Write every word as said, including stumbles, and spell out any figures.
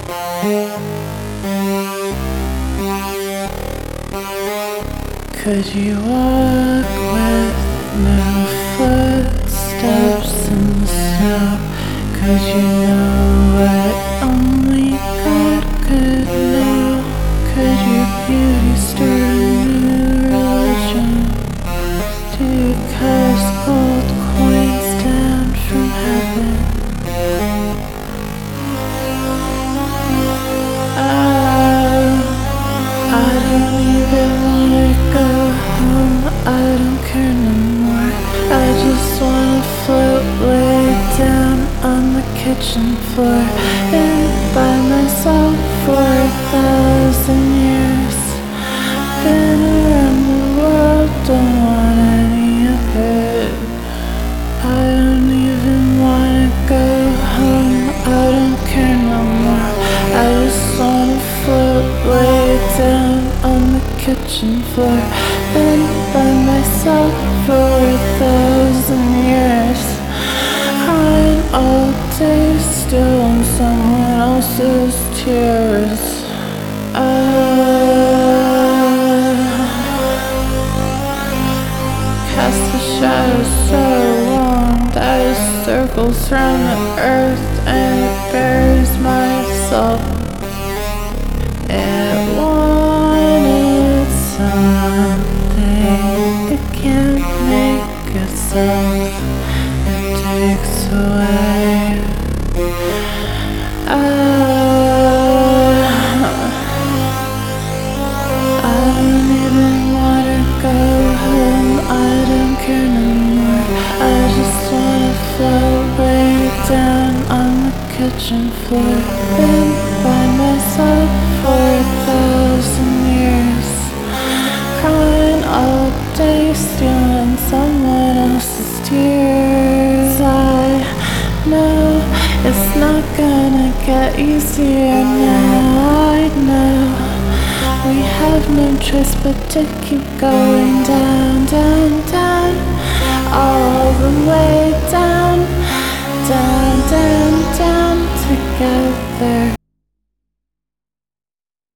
Could you walk with no footsteps in the snow? Could you know what only God could know? Could your beauty stir a new religion? Do you cast gold coins down from heaven? I don't even wanna go home, I don't care no more. I just wanna float way down on the kitchen floor, been by myself for a thousand years. Been around the world, don't want any of it. I don't even wanna go home, I don't care no more. I just wanna float way down on the kitchen floor, been by myself for a thousand years. Crying all day, still on someone else's tears. uh, Cast the shadows so long that it circles round the earth and it buries myself. It wanted something it can't make itself. It takes away. Uh, I don't even wanna go home, I don't care no more. I just wanna float way down on the kitchen floor, been by myself for a thousand years. Crying all day, stealing someone else's tears. I know it's not gonna get easier now, I know. We have no choice but to keep going down, down, down, all the way down, down, down, down, together.